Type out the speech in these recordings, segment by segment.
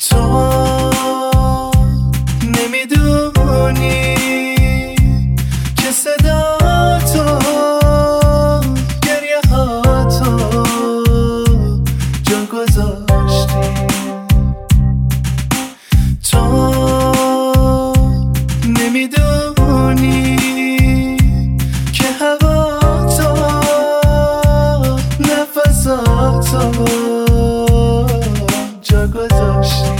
تو نمیدونی که صدا تو گریه ها تو جا گذاشتی. تو نمیدونی که هوا تو نفساتو جا گذاشتی.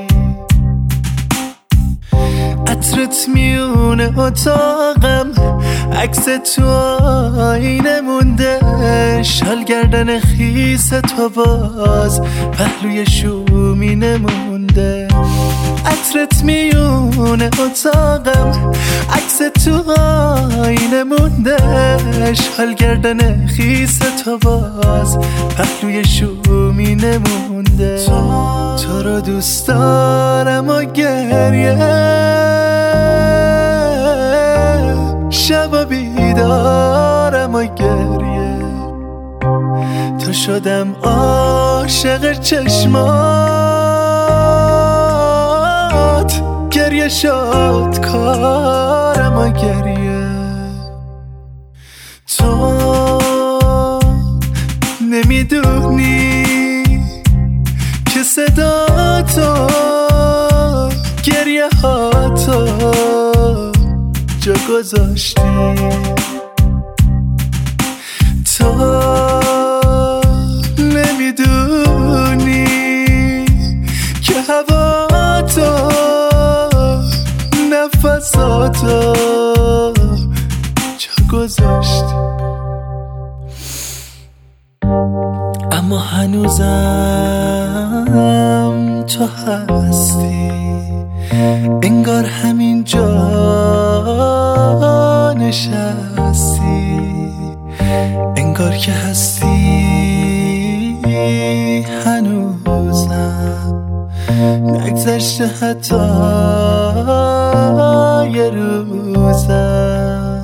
عطرت میونه اتاقم، عکس تو آینه مونده، شال گردن خیس تو باز پهلوی شومینه مونده. عطرت میونه اتاقم، عکس تو آینه مونده، شال گردن خیس تو باز پهلوی شومینه مونده. تو رو دوست دارم و گریه شب بیدارم و گریه، تو شدم عاشق چشمات، گریه شد کارم و گریه. تو نمیدونی که صدا تو گریه ها تو جا گذاشتی. تو نمیدونی که هوا تو نفساتو جا گذاشتی. اما هنوزم تو هستی، انگار همین جا نشستی، انگار که هستی هنوزم، نگذشته حتی یه روزم.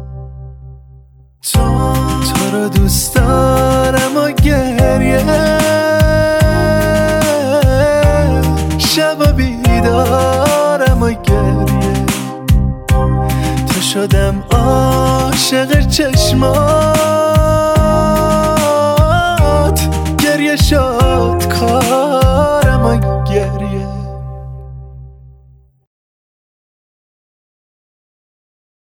تو رو دوست دارم و گریه شب